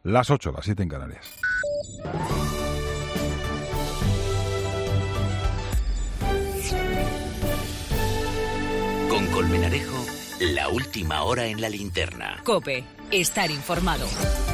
Las 8, las 7 en Canarias. Con Colmenarejo, la última hora en la linterna. COPE, estar informado.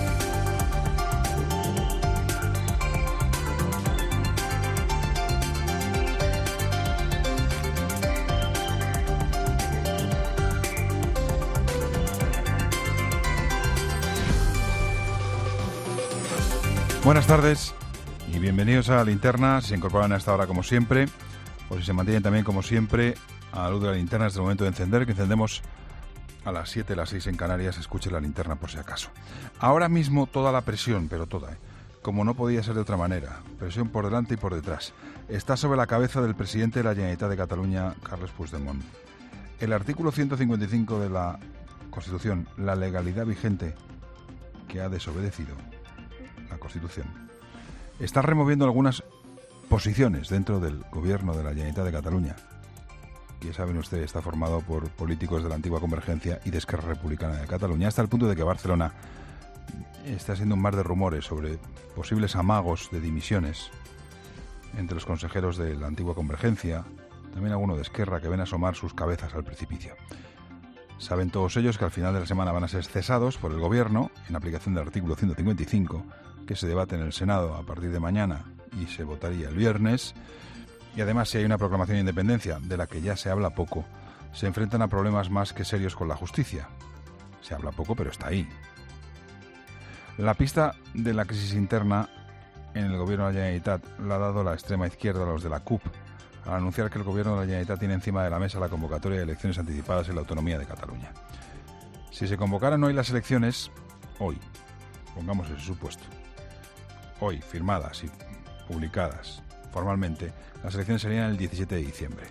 Buenas tardes y bienvenidos a la linterna. Si se incorporan a esta hora como siempre, o si se mantienen también como siempre a la luz de la linterna, es el momento de encender, que encendemos a las 7, las 6 en Canarias. Escuche la linterna por si acaso. Ahora mismo toda la presión, pero toda, como no podía ser de otra manera, presión por delante y por detrás, está sobre la cabeza del presidente de la Generalitat de Cataluña, Carles Puigdemont. El artículo 155 de la Constitución, la legalidad vigente que ha desobedecido la Constitución, está removiendo algunas posiciones dentro del gobierno de la Generalitat de Cataluña, que saben ustedes está formado por políticos de la antigua Convergencia y de Esquerra Republicana de Cataluña, hasta el punto de que Barcelona está haciendo un mar de rumores sobre posibles amagos de dimisiones entre los consejeros de la antigua Convergencia, también algunos de Esquerra, que ven asomar sus cabezas al precipicio. Saben todos ellos que al final de la semana van a ser cesados por el gobierno en aplicación del artículo 155, que se debate en el Senado a partir de mañana y se votaría el viernes. Y además, si hay una proclamación de independencia, de la que ya se habla poco, se enfrentan a problemas más que serios con la justicia. Se habla poco, pero está ahí. La pista de la crisis interna en el gobierno de la Generalitat la ha dado la extrema izquierda, los de la CUP, al anunciar que el gobierno de la Generalitat tiene encima de la mesa la convocatoria de elecciones anticipadas en la autonomía de Cataluña. Si se convocaran hoy las elecciones, hoy, pongamos ese supuesto, hoy firmadas y publicadas formalmente, las elecciones serían el 17 de diciembre.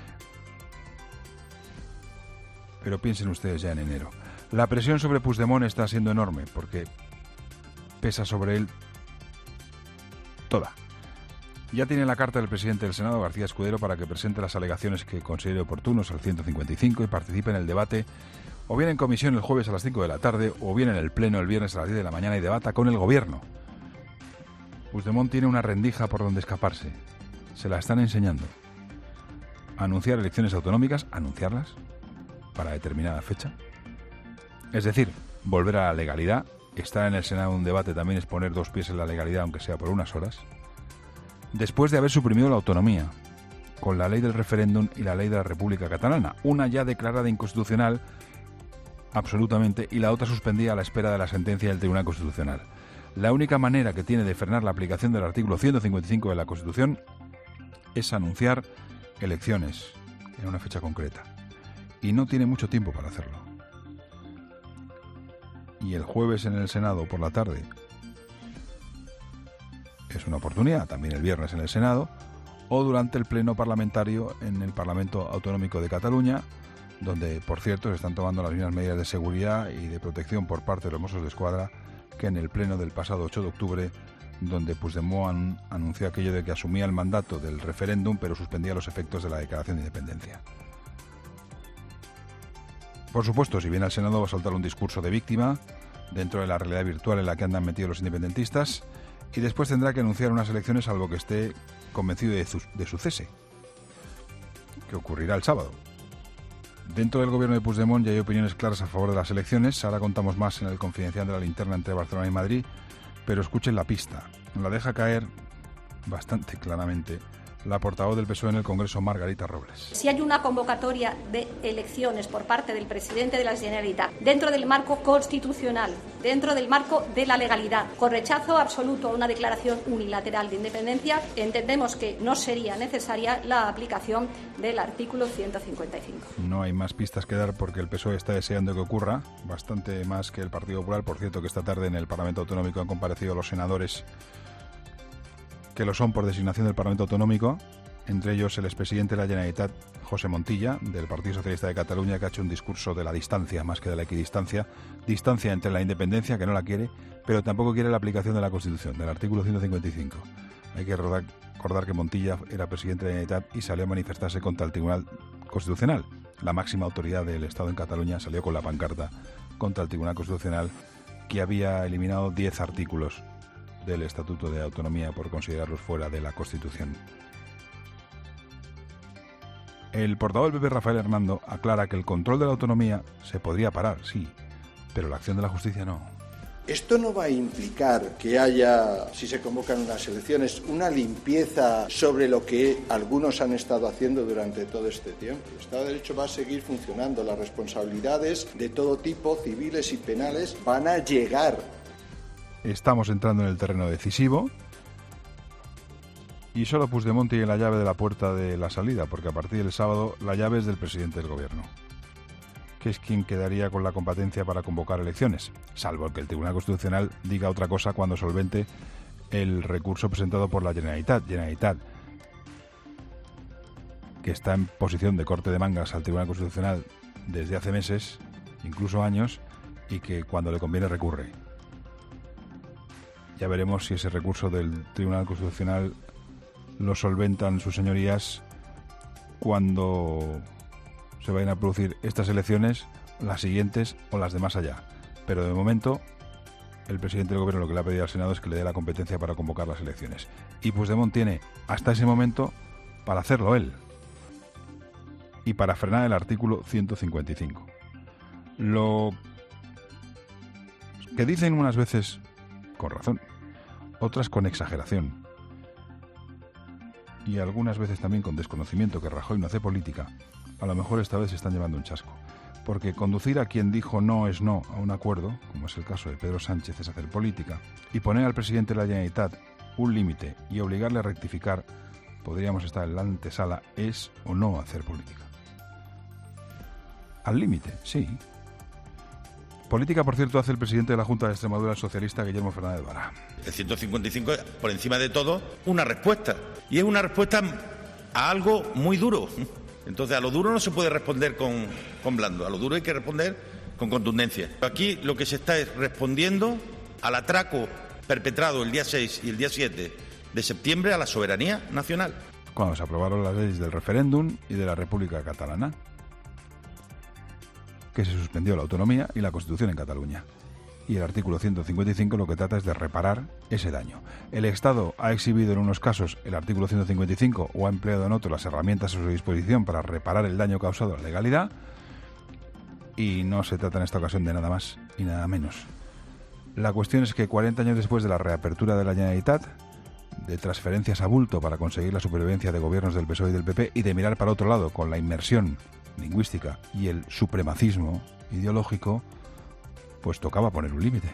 Pero piensen ustedes ya en enero. La presión sobre Puigdemont está siendo enorme porque pesa sobre él toda. Ya tiene la carta del presidente del Senado, García Escudero, para que presente las alegaciones que considere oportunos al 155 y participe en el debate, o bien en comisión el jueves a las 5 de la tarde, o bien en el pleno el viernes a las 10 de la mañana y debata con el gobierno. Puigdemont tiene una rendija por donde escaparse. Se la están enseñando. Anunciar elecciones autonómicas, anunciarlas para determinada fecha. Es decir, volver a la legalidad. Estar en el Senado un debate también es poner dos pies en la legalidad, aunque sea por unas horas. Después de haber suprimido la autonomía, con la ley del referéndum y la ley de la República Catalana, una ya declarada inconstitucional absolutamente y la otra suspendida a la espera de la sentencia del Tribunal Constitucional. La única manera que tiene de frenar la aplicación del artículo 155 de la Constitución es anunciar elecciones en una fecha concreta. Y no tiene mucho tiempo para hacerlo. Y el jueves en el Senado por la tarde es una oportunidad, también el viernes en el Senado, o durante el pleno parlamentario en el Parlamento Autonómico de Cataluña, donde, por cierto, se están tomando las mismas medidas de seguridad y de protección por parte de los Mossos de Escuadra que en el pleno del pasado 8 de octubre, donde Puigdemont anunció aquello de que asumía el mandato del referéndum, pero suspendía los efectos de la declaración de independencia. Por supuesto, si viene al Senado va a soltar un discurso de víctima dentro de la realidad virtual en la que andan metidos los independentistas, y después tendrá que anunciar unas elecciones salvo que esté convencido de su cese, que ocurrirá el sábado. Dentro del gobierno de Puigdemont ya hay opiniones claras a favor de las elecciones. Ahora contamos más en el confidencial de la linterna entre Barcelona y Madrid, pero escuchen la pista. La deja caer bastante claramente la portavoz del PSOE en el Congreso, Margarita Robles. Si hay una convocatoria de elecciones por parte del presidente de la Generalitat dentro del marco constitucional, dentro del marco de la legalidad, con rechazo absoluto a una declaración unilateral de independencia, entendemos que no sería necesaria la aplicación del artículo 155. No hay más pistas que dar porque el PSOE está deseando que ocurra, bastante más que el Partido Popular. Por cierto, que esta tarde en el Parlamento Autonómico han comparecido los senadores que lo son por designación del Parlamento Autonómico, entre ellos el expresidente de la Generalitat, José Montilla, del Partido Socialista de Cataluña, que ha hecho un discurso de la distancia más que de la equidistancia, distancia entre la independencia, que no la quiere, pero tampoco quiere la aplicación de la Constitución, del artículo 155. Hay que recordar que Montilla era presidente de la Generalitat y salió a manifestarse contra el Tribunal Constitucional. La máxima autoridad del Estado en Cataluña salió con la pancarta contra el Tribunal Constitucional, que había eliminado 10 artículos del Estatuto de Autonomía por considerarlos fuera de la Constitución. El portavoz del PP, Rafael Hernando, aclara que el control de la autonomía se podría parar, sí, pero la acción de la justicia no. Esto no va a implicar que haya, si se convocan unas elecciones, una limpieza sobre lo que algunos han estado haciendo durante todo este tiempo. El Estado de Derecho va a seguir funcionando. Las responsabilidades de todo tipo, civiles y penales, van a llegar. Estamos entrando en el terreno decisivo y solo Puigdemont tiene la llave de la puerta de la salida, porque a partir del sábado la llave es del presidente del gobierno, que es quien quedaría con la competencia para convocar elecciones, salvo que el Tribunal Constitucional diga otra cosa cuando solvente el recurso presentado por la Generalitat, que está en posición de corte de mangas al Tribunal Constitucional desde hace meses, incluso años, y que cuando le conviene recurre. Ya veremos si ese recurso del Tribunal Constitucional lo solventan sus señorías cuando se vayan a producir estas elecciones, las siguientes o las de más allá. Pero de momento, el presidente del gobierno lo que le ha pedido al Senado es que le dé la competencia para convocar las elecciones. Y Puigdemont tiene hasta ese momento para hacerlo él y para frenar el artículo 155. Lo que dicen unas veces con razón, otras con exageración y algunas veces también con desconocimiento, que Rajoy no hace política, a lo mejor esta vez se están llevando un chasco. Porque conducir a quien dijo no es no a un acuerdo, como es el caso de Pedro Sánchez, es hacer política, y poner al presidente de la Generalitat un límite y obligarle a rectificar, podríamos estar en la antesala, es o no hacer política. Al límite, sí. Política, por cierto, hace el presidente de la Junta de Extremadura, el socialista Guillermo Fernández Vara. El 155 es, por encima de todo, una respuesta. Y es una respuesta a algo muy duro. Entonces, a lo duro no se puede responder con blando. A lo duro hay que responder con contundencia. Aquí lo que se está es respondiendo al atraco perpetrado el día 6 y el día 7 de septiembre a la soberanía nacional. Cuando se aprobaron las leyes del referéndum y de la República Catalana, que se suspendió la autonomía y la Constitución en Cataluña. Y el artículo 155 lo que trata es de reparar ese daño. El Estado ha exhibido en unos casos el artículo 155 o ha empleado en otros las herramientas a su disposición para reparar el daño causado a la legalidad, y no se trata en esta ocasión de nada más y nada menos. La cuestión es que 40 años después de la reapertura de la Generalitat, de transferencias a bulto para conseguir la supervivencia de gobiernos del PSOE y del PP, y de mirar para otro lado con la inmersión lingüística y el supremacismo ideológico, pues tocaba poner un límite.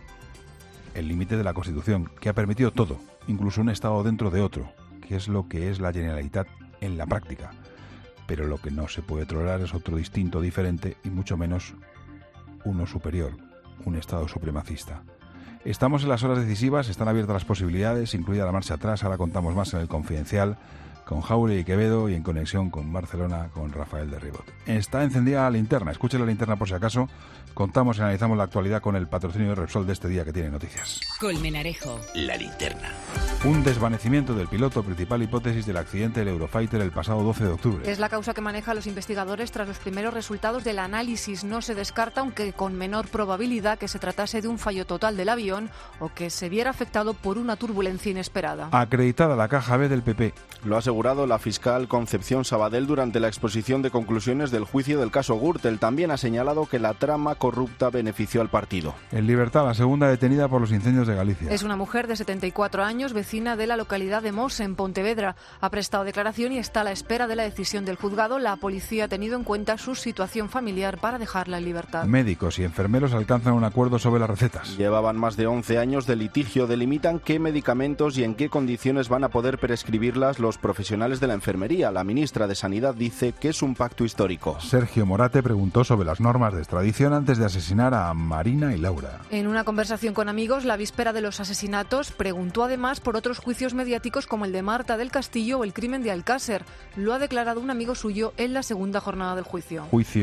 El límite de la Constitución, que ha permitido todo, incluso un Estado dentro de otro, que es lo que es la Generalitat en la práctica. Pero lo que no se puede tolerar es otro distinto, diferente, y mucho menos uno superior, un Estado supremacista. Estamos en las horas decisivas, están abiertas las posibilidades, incluida la marcha atrás. Ahora contamos más en el Confidencial con Jauregui y Quevedo, y en conexión con Barcelona con Rafael de Ribot. Está encendida la linterna, escuche la linterna por si acaso. Contamos y analizamos la actualidad con el patrocinio de Repsol de este día que tiene noticias. Colmenarejo. La linterna. Un desvanecimiento del piloto, principal hipótesis del accidente del Eurofighter el pasado 12 de octubre. Es la causa que manejan los investigadores tras los primeros resultados del análisis. No se descarta, aunque con menor probabilidad, que se tratase de un fallo total del avión o que se viera afectado por una turbulencia inesperada. Acreditada la caja B del PP. Lo ha asegurado la fiscal Concepción Sabadell durante la exposición de conclusiones del juicio del caso Gürtel. También ha señalado que la trama corrupta benefició al partido. En libertad, la segunda detenida por los incendios de Galicia. Es una mujer de 74 años, vecina de la localidad de Mos, en Pontevedra. Ha prestado declaración y está a la espera de la decisión del juzgado. La policía ha tenido en cuenta su situación familiar para dejarla en libertad. Médicos y enfermeros alcanzan un acuerdo sobre las recetas. Llevaban más de 11 años de litigio. Delimitan qué medicamentos y en qué condiciones van a poder prescribirlas los profesionales de la enfermería. La ministra de Sanidad dice que es un pacto histórico. Sergio Morate preguntó sobre las normas de extradición antes de asesinar a Marina y Laura. En una conversación con amigos, la víspera de los asesinatos, preguntó además por otros juicios mediáticos como el de Marta del Castillo o el crimen de Alcácer. Lo ha declarado un amigo suyo en la segunda jornada del juicio. Juicio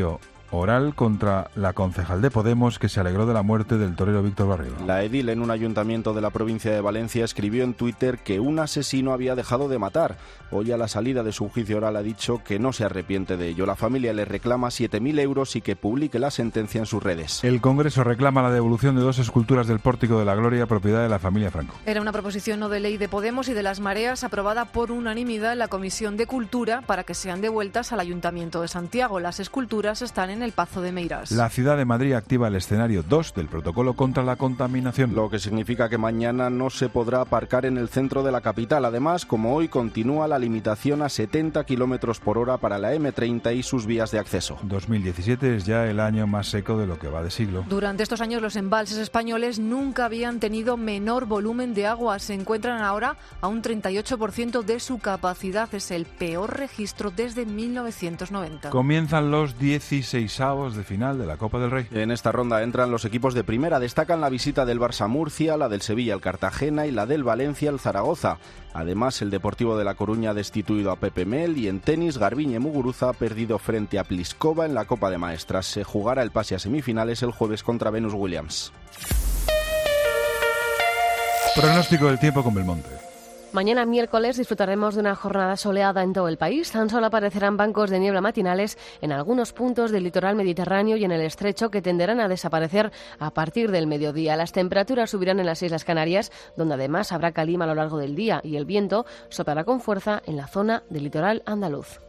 oral contra la concejal de Podemos que se alegró de la muerte del torero Víctor Barrio. La edil en un ayuntamiento de la provincia de Valencia escribió en Twitter que un asesino había dejado de matar. Hoy a la salida de su juicio oral ha dicho que no se arrepiente de ello. La familia le reclama 7.000 euros y que publique la sentencia en sus redes. El Congreso reclama la devolución de 2 esculturas del Pórtico de la Gloria, propiedad de la familia Franco. Era una proposición no de ley de Podemos y de las Mareas aprobada por unanimidad en la Comisión de Cultura para que sean devueltas al Ayuntamiento de Santiago. Las esculturas están en el Pazo de Meirás. La ciudad de Madrid activa el escenario 2 del protocolo contra la contaminación. Lo que significa que mañana no se podrá aparcar en el centro de la capital. Además, como hoy, continúa la limitación a 70 km por hora para la M30 y sus vías de acceso. 2017 es ya el año más seco de lo que va de siglo. Durante estos años los embalses españoles nunca habían tenido menor volumen de agua. Se encuentran ahora a un 38% de su capacidad. Es el peor registro desde 1990. Comienzan los 16avos de final de la Copa del Rey. En esta ronda entran los equipos de primera. Destacan la visita del Barça Murcia, la del Sevilla al Cartagena y la del Valencia al Zaragoza. Además, el Deportivo de La Coruña ha destituido a Pepe Mel y en tenis Garbiñe Muguruza ha perdido frente a Pliskova en la Copa de Maestras. Se jugará el pase a semifinales el jueves contra Venus Williams. Pronóstico del tiempo con Belmonte. Mañana miércoles disfrutaremos de una jornada soleada en todo el país. Tan solo aparecerán bancos de niebla matinales en algunos puntos del litoral mediterráneo y en el estrecho que tenderán a desaparecer a partir del mediodía. Las temperaturas subirán en las Islas Canarias, donde además habrá calima a lo largo del día y el viento soplará con fuerza en la zona del litoral andaluz.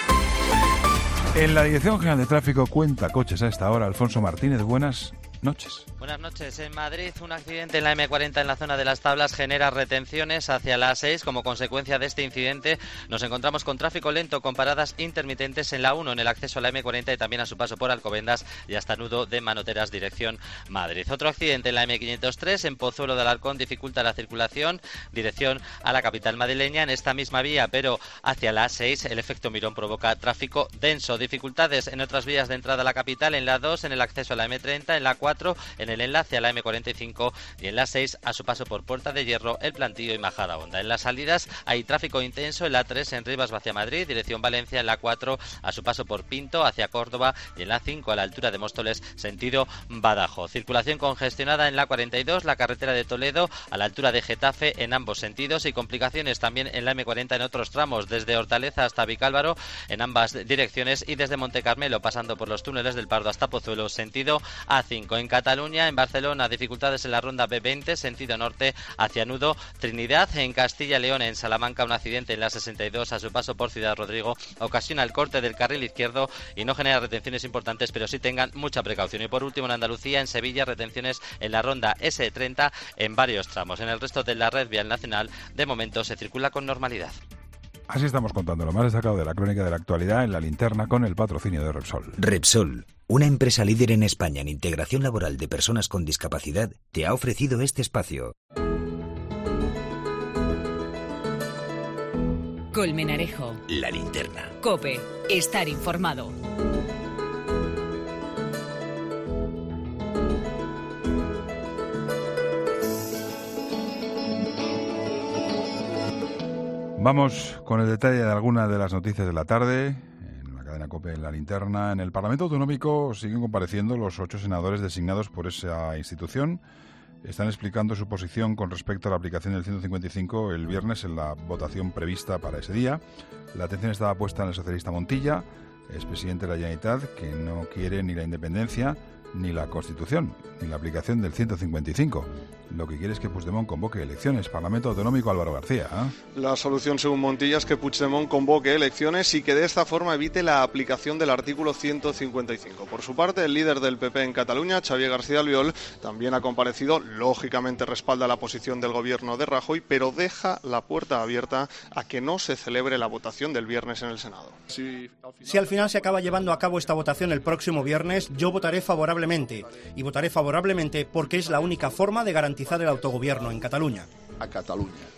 En la Dirección General de Tráfico cuenta coches a esta hora. Alfonso Martínez, buenas noches. Buenas noches. En Madrid, un accidente en la M40 en la zona de Las Tablas genera retenciones hacia la A6. Como consecuencia de este incidente, nos encontramos con tráfico lento con paradas intermitentes en la 1, en el acceso a la M40 y también a su paso por Alcobendas y hasta Nudo de Manoteras, dirección Madrid. Otro accidente en la M503 en Pozuelo de Alarcón dificulta la circulación, dirección a la capital madrileña. En esta misma vía, pero hacia la A6, el efecto Mirón provoca tráfico denso. Dificultades en otras vías de entrada a la capital, en la 2, en el acceso a la M30, en la 4, en el enlace a la M45 y en la 6 a su paso por Puerta de Hierro, El Plantío y Majadahonda. En las salidas hay tráfico intenso en la 3 en Rivas hacia Madrid, dirección Valencia, en la 4 a su paso por Pinto hacia Córdoba y en la 5 a la altura de Móstoles, sentido Badajoz. Circulación congestionada en la 42, la carretera de Toledo a la altura de Getafe en ambos sentidos y complicaciones también en la M40 en otros tramos, desde Hortaleza hasta Vicálvaro en ambas direcciones y desde Montecarmelo pasando por los túneles del Pardo hasta Pozuelo, sentido A5. En Cataluña, en Barcelona, dificultades en la ronda B20, sentido norte hacia Nudo Trinidad. En Castilla y León, en Salamanca, un accidente en la 62 a su paso por Ciudad Rodrigo ocasiona el corte del carril izquierdo y no genera retenciones importantes, pero sí tengan mucha precaución. Y por último, en Andalucía, en Sevilla, retenciones en la ronda S30 en varios tramos. En el resto de la red vial nacional, de momento, se circula con normalidad. Así estamos contando lo más destacado de la crónica de la actualidad en la linterna con el patrocinio de Repsol. Repsol, una empresa líder en España en integración laboral de personas con discapacidad, te ha ofrecido este espacio. Colmenarejo. La linterna. COPE. Estar informado. Vamos con el detalle de algunas de las noticias de la tarde. En la cadena COPE, en la linterna. En el Parlamento Autonómico siguen compareciendo los 8 senadores designados por esa institución. Están explicando su posición con respecto a la aplicación del 155 el viernes en la votación prevista para ese día. La atención estaba puesta en el socialista Montilla, expresidente de la Generalitat, que no quiere ni la independencia ni la Constitución, ni la aplicación del 155. Lo que quiere es que Puigdemont convoque elecciones. Parlamento Autonómico, Álvaro García. La solución, según Montilla, es que Puigdemont convoque elecciones y que de esta forma evite la aplicación del artículo 155. Por su parte, el líder del PP en Cataluña, Xavier García Albiol, también ha comparecido. Lógicamente respalda la posición del gobierno de Rajoy, pero deja la puerta abierta a que no se celebre la votación del viernes en el Senado. Si al final se acaba llevando a cabo esta votación el próximo viernes, yo votaré favorablemente. Y votaré favorablemente porque es la única forma de garantizar el autogobierno en Cataluña. A Cataluña.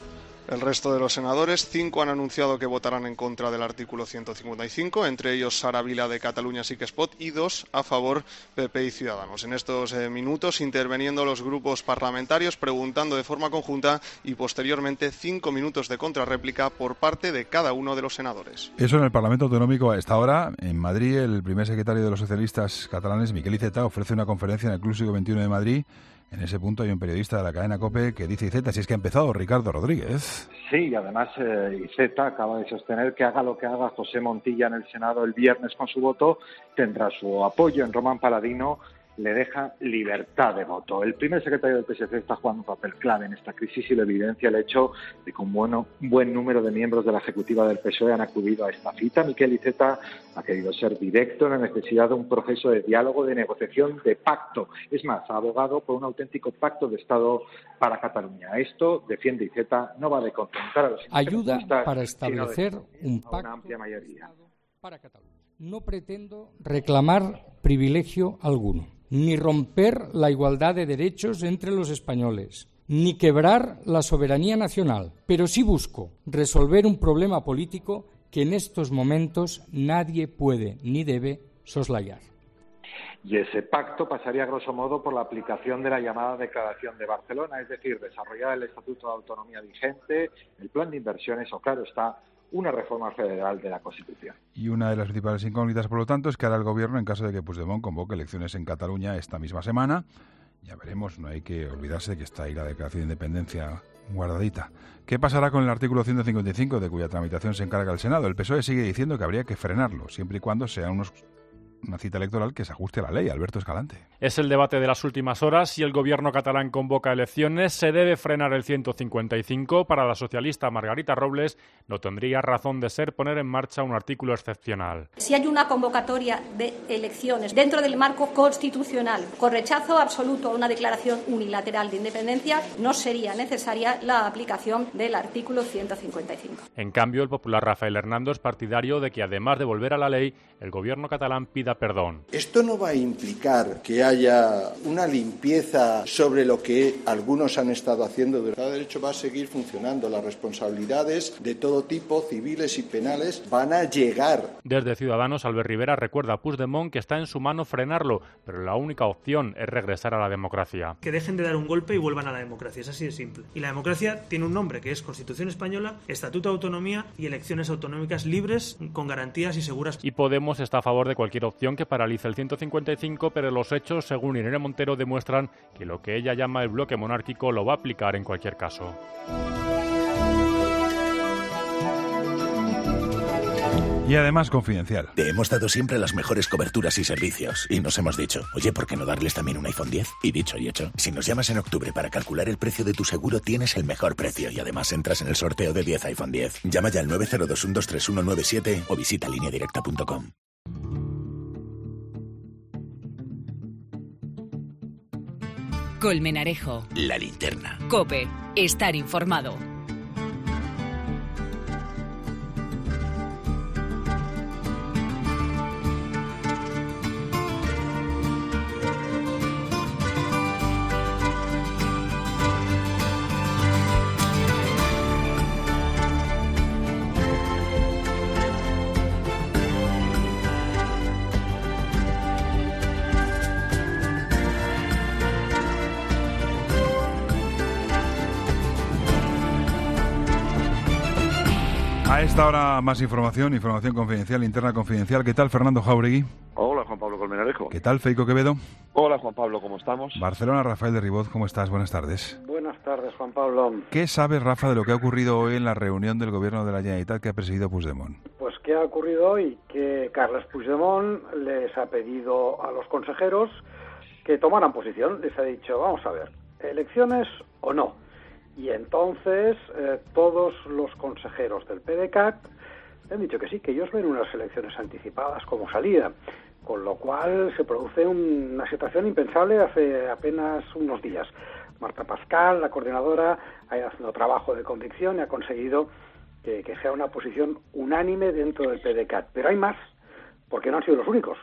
El resto de los senadores, 5 han anunciado que votarán en contra del artículo 155, entre ellos Sara Vila de Catalunya Sí que es Pot y 2 a favor, PP y Ciudadanos. En estos minutos interveniendo los grupos parlamentarios, preguntando de forma conjunta y posteriormente 5 minutos de contrarréplica por parte de cada uno de los senadores. Eso en el Parlamento Autonómico. A esta hora, en Madrid, el primer secretario de los socialistas catalanes, Miquel Iceta, ofrece una conferencia en el Club Siglo XXI de Madrid. En ese punto hay un periodista de la cadena COPE que dice: Iceta, si es que ha empezado Ricardo Rodríguez. Sí, y además Iceta acaba de sostener que haga lo que haga José Montilla en el Senado el viernes con su voto, tendrá su apoyo en Román Paladino, le deja libertad de voto. El primer secretario del PSC está jugando un papel clave en esta crisis y lo evidencia el hecho de que un buen número de miembros de la ejecutiva del PSOE han acudido a esta cita. Miquel Iceta ha querido ser directo en la necesidad de un proceso de diálogo, de negociación, de pacto. Es más, ha abogado por un auténtico pacto de Estado para Cataluña. Esto, defiende Iceta, no va de contentar a los ayuda para establecer un pacto una amplia mayoría para Cataluña. No pretendo reclamar privilegio alguno, ni romper la igualdad de derechos entre los españoles, ni quebrar la soberanía nacional, pero sí busco resolver un problema político que en estos momentos nadie puede ni debe soslayar. Y ese pacto pasaría, grosso modo, por la aplicación de la llamada Declaración de Barcelona, es decir, desarrollar el Estatuto de Autonomía vigente, el plan de inversiones o, claro está, una reforma federal de la Constitución. Y una de las principales incógnitas, por lo tanto, es que hará el Gobierno en caso de que Puigdemont convoque elecciones en Cataluña esta misma semana. Ya veremos, no hay que olvidarse de que está ahí la declaración de independencia guardadita. ¿Qué pasará con el artículo 155, de cuya tramitación se encarga el Senado? El PSOE sigue diciendo que habría que frenarlo, siempre y cuando sea una cita electoral que se ajuste a la ley. Alberto Escalante. Es el debate de las últimas horas. Si el gobierno catalán convoca elecciones, se debe frenar el 155. Para la socialista Margarita Robles, no tendría razón de ser poner en marcha un artículo excepcional. Si hay una convocatoria de elecciones dentro del marco constitucional con rechazo absoluto a una declaración unilateral de independencia, no sería necesaria la aplicación del artículo 155. En cambio, el popular Rafael Hernando es partidario de que, además de volver a la ley, el gobierno catalán pida perdón. Esto no va a implicar que haya una limpieza sobre lo que algunos han estado haciendo. El Estado de Derecho va a seguir funcionando. Las responsabilidades de todo tipo, civiles y penales, van a llegar. Desde Ciudadanos, Albert Rivera recuerda a Puigdemont que está en su mano frenarlo, pero la única opción es regresar a la democracia. Que dejen de dar un golpe y vuelvan a la democracia. Es así de simple. Y la democracia tiene un nombre, que es Constitución Española, Estatuto de Autonomía y elecciones autonómicas libres, con garantías y seguras. Y Podemos está a favor de cualquier opción que paralice el 155, pero los hechos, según Irene Montero, demuestran que lo que ella llama el bloque monárquico lo va a aplicar en cualquier caso. Y además confidencial. Te hemos dado siempre las mejores coberturas y servicios. Y nos hemos dicho, oye, ¿por qué no darles también un iPhone 10? Y dicho y hecho. Si nos llamas en octubre para calcular el precio de tu seguro, tienes el mejor precio. Y además entras en el sorteo de 10 iPhone 10. Llama ya al 902123197 o visita lineadirecta.com. Colmenarejo. La linterna. COPE. Estar informado. A esta hora más información confidencial, interna confidencial. ¿Qué tal, Fernando Jauregui? Hola, Juan Pablo Colmenarejo. ¿Qué tal, Feico Quevedo? Hola, Juan Pablo, ¿cómo estamos? Barcelona, Rafael de Ribot, ¿cómo estás? Buenas tardes. Buenas tardes, Juan Pablo. ¿Qué sabes, Rafa, de lo que ha ocurrido hoy en la reunión del gobierno de la Generalitat que ha presidido Puigdemont? Pues ¿qué ha ocurrido hoy? Que Carles Puigdemont les ha pedido a los consejeros que tomaran posición. Les ha dicho, vamos a ver, ¿elecciones o no? Y entonces todos los consejeros del PDeCAT han dicho que sí, que ellos ven unas elecciones anticipadas como salida, con lo cual se produce una situación impensable hace apenas unos días. Marta Pascal, la coordinadora, ha ido haciendo trabajo de convicción y ha conseguido que sea una posición unánime dentro del PDeCAT. Pero hay más, porque no han sido los únicos.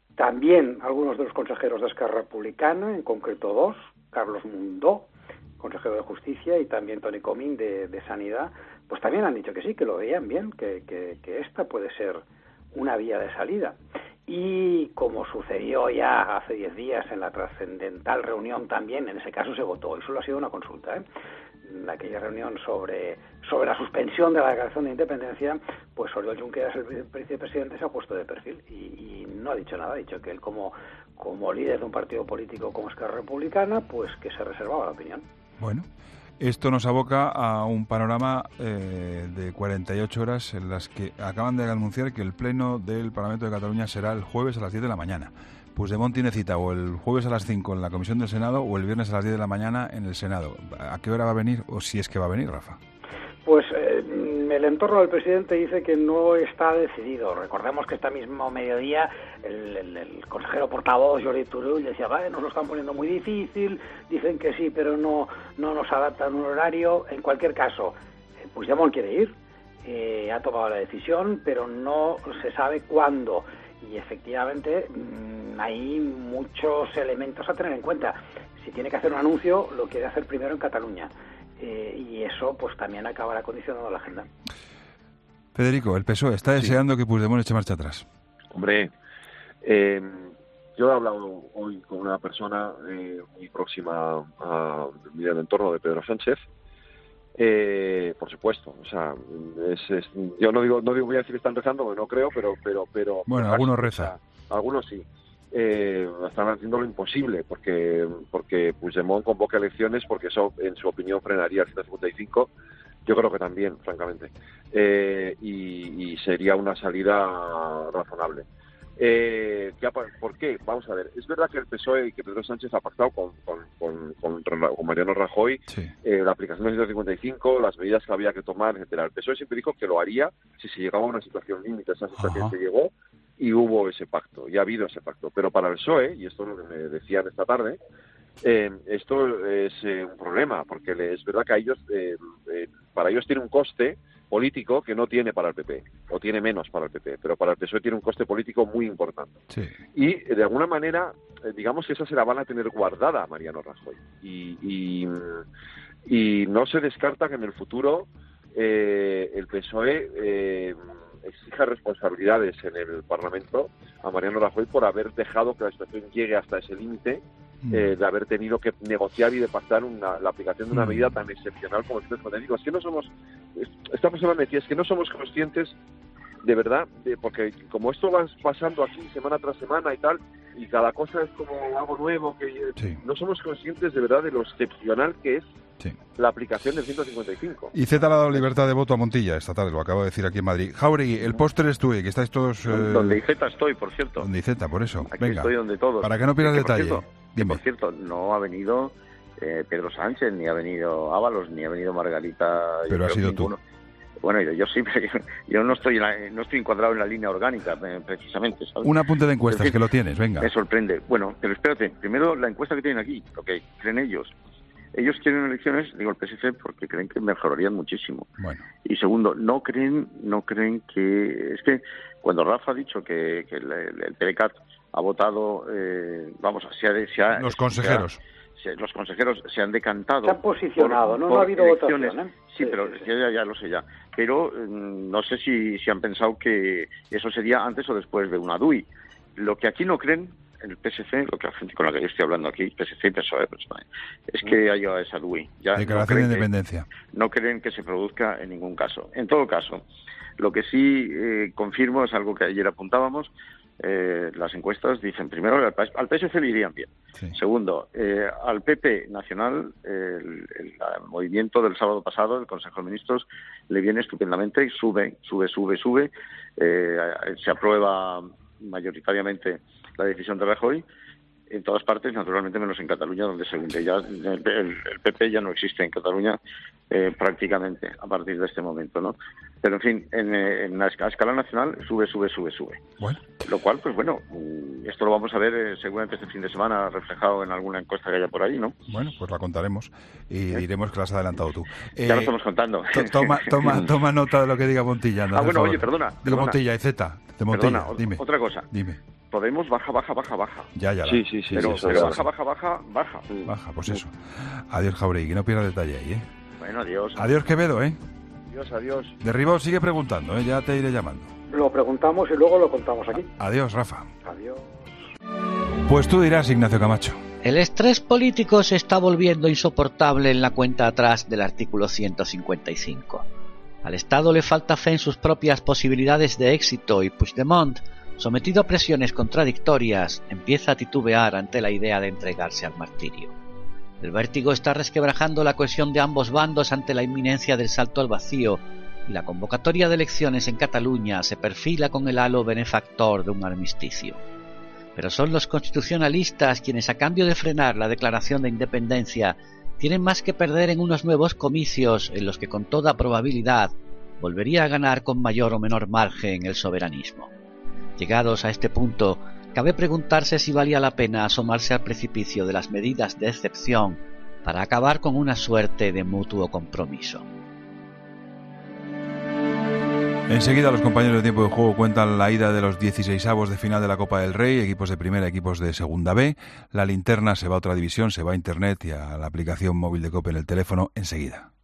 También algunos de los consejeros de Esquerra Republicana, en concreto dos, Carlos Mundó, consejero consejero de Justicia, y también Toni Comín de Sanidad, pues también han dicho que sí, que lo veían bien, que esta puede ser una vía de salida. Y como sucedió ya hace 10 días en la trascendental reunión también, en ese caso se votó, y solo ha sido una consulta, en aquella reunión sobre la suspensión de la declaración de independencia, pues Oriol Junqueras, el vicepresidente, se ha puesto de perfil y no ha dicho nada. Ha dicho que él como líder de un partido político como Esquerra Republicana, pues que se reservaba la opinión. Bueno, esto nos aboca a un panorama de 48 horas en las que acaban de anunciar que el pleno del Parlamento de Cataluña será el jueves a las 10 de la mañana. Puigdemont tiene cita o el jueves a las 5 en la Comisión del Senado o el viernes a las 10 de la mañana en el Senado. ¿A qué hora va a venir o si es que va a venir, Rafa? Pues el entorno del presidente dice que no está decidido. Recordemos que este mismo mediodía el consejero portavoz Jordi Turull decía, nos lo están poniendo muy difícil, dicen que sí, pero no nos adaptan un horario. En cualquier caso, Puigdemont quiere ir, ha tomado la decisión, pero no se sabe cuándo. Y efectivamente hay muchos elementos a tener en cuenta. Si tiene que hacer un anuncio, lo quiere hacer primero en Cataluña. Y eso pues también acabará condicionando la agenda. Federico, el PSOE está deseando que Puigdemont eche marcha atrás. Hombre, yo he hablado hoy con una persona muy próxima a mi entorno de Pedro Sánchez. Por supuesto, o sea, yo no digo voy a decir que están rezando, porque no creo, pero bueno, algunos rezan. Algunos sí. Están haciendo lo imposible porque Puigdemont convoca elecciones, porque eso, en su opinión, frenaría el 155. Yo creo que también, francamente. Y sería una salida razonable. ¿Por qué? Vamos a ver. Es verdad que el PSOE y que Pedro Sánchez ha pactado con Mariano Rajoy la aplicación del 155, las medidas que había que tomar, etcétera. El PSOE siempre dijo que lo haría si se llegaba a una situación límite. Esa situación se llegó y hubo ese pacto, y ha habido ese pacto. Pero para el PSOE, y esto es lo que me decían esta tarde, esto es un problema, porque es verdad que a ellos, para ellos tiene un coste político que no tiene para el PP, o tiene menos para el PP, pero para el PSOE tiene un coste político muy importante. Sí. Y de alguna manera, digamos que esa se la van a tener guardada a Mariano Rajoy. Y no se descarta que en el futuro el PSOE exija responsabilidades en el Parlamento a Mariano Rajoy por haber dejado que la situación llegue hasta ese límite, de haber tenido que negociar y de pactar la aplicación de una medida tan excepcional como el 155. Es que no somos, esta persona me decía, es que no somos conscientes de verdad, porque como esto va pasando aquí semana tras semana y tal, y cada cosa es como algo nuevo, que no somos conscientes de verdad de lo excepcional que es la aplicación del 155. Y Z le ha dado libertad de voto a Montilla esta tarde, lo acabo de decir aquí en Madrid. Jauregui, el póster es tuyo, que estáis todos... Donde IZ estoy, por cierto. Donde IZ, por eso. Aquí venga, estoy donde todos. Para que no pierdas detalle. Por cierto, no ha venido Pedro Sánchez, ni ha venido Ábalos, ni ha venido Margarita. Pero has sido tú. Bueno, yo sí, pero yo no estoy encuadrado en la línea orgánica, precisamente, ¿sabes? Un apunte de encuestas, que lo tienes, venga. Me sorprende. Bueno, pero espérate, primero la encuesta que tienen aquí, lo que creen ellos. Ellos quieren elecciones, digo el PSC, porque creen que mejorarían muchísimo. Bueno. Y segundo, no creen que... Es que cuando Rafa ha dicho que el PDeCAT ha votado, los consejeros. Los consejeros se han decantado. Se han posicionado, no ha habido elecciones. Votación, Sí, pero ya lo sé ya. Pero no sé si han pensado que eso sería antes o después de una DUI. Lo que aquí no creen, el PSC, lo que la gente con la que yo estoy hablando aquí, PSC y PSOE, es que haya esa DUI. Declaración de independencia. No creen que se produzca en ningún caso. En todo caso, lo que sí confirmo es algo que ayer apuntábamos. Las encuestas dicen, primero, al PSC le irían bien. Sí. Segundo, al PP nacional, el movimiento del sábado pasado, el Consejo de Ministros, le viene estupendamente y sube. Se aprueba mayoritariamente la decisión de Rajoy en todas partes, naturalmente menos en Cataluña, donde se hunde. Ya el PP ya no existe en Cataluña prácticamente a partir de este momento, ¿no? Pero en fin, a escala nacional sube. Bueno. Lo cual, pues bueno, esto lo vamos a ver seguramente este fin de semana reflejado en alguna encuesta que haya por ahí, ¿no? Bueno, pues la contaremos y diremos que la has adelantado tú. Ya lo estamos contando. Toma nota de lo que diga Montilla. Bueno, oye, perdona. Digo Montilla y Z. De Montilla, perdona, dime. Otra cosa. Dime. Podemos baja. Ya. Sí. Pero baja. Baja, pues eso. Adiós, Jauregui, que no pierda detalle ahí, ¿eh? Bueno, adiós. Adiós, Quevedo, ¿eh? Adiós. De Ribot sigue preguntando, ¿eh? Ya te iré llamando. Lo preguntamos y luego lo contamos aquí. Adiós, Rafa. Adiós. Pues tú dirás, Ignacio Camacho. El estrés político se está volviendo insoportable en la cuenta atrás del artículo 155. Al Estado le falta fe en sus propias posibilidades de éxito y Puigdemont, sometido a presiones contradictorias, empieza a titubear ante la idea de entregarse al martirio. El vértigo está resquebrajando la cohesión de ambos bandos ante la inminencia del salto al vacío, y la convocatoria de elecciones en Cataluña se perfila con el halo benefactor de un armisticio. Pero son los constitucionalistas quienes, a cambio de frenar la declaración de independencia, tienen más que perder en unos nuevos comicios en los que con toda probabilidad volvería a ganar con mayor o menor margen el soberanismo. Llegados a este punto, cabe preguntarse si valía la pena asomarse al precipicio de las medidas de excepción para acabar con una suerte de mutuo compromiso. Enseguida los compañeros de Tiempo de Juego cuentan la ida de los 16avos de final de la Copa del Rey, equipos de primera, equipos de segunda B. La linterna se va a otra división, se va a internet y a la aplicación móvil de COPE en el teléfono enseguida.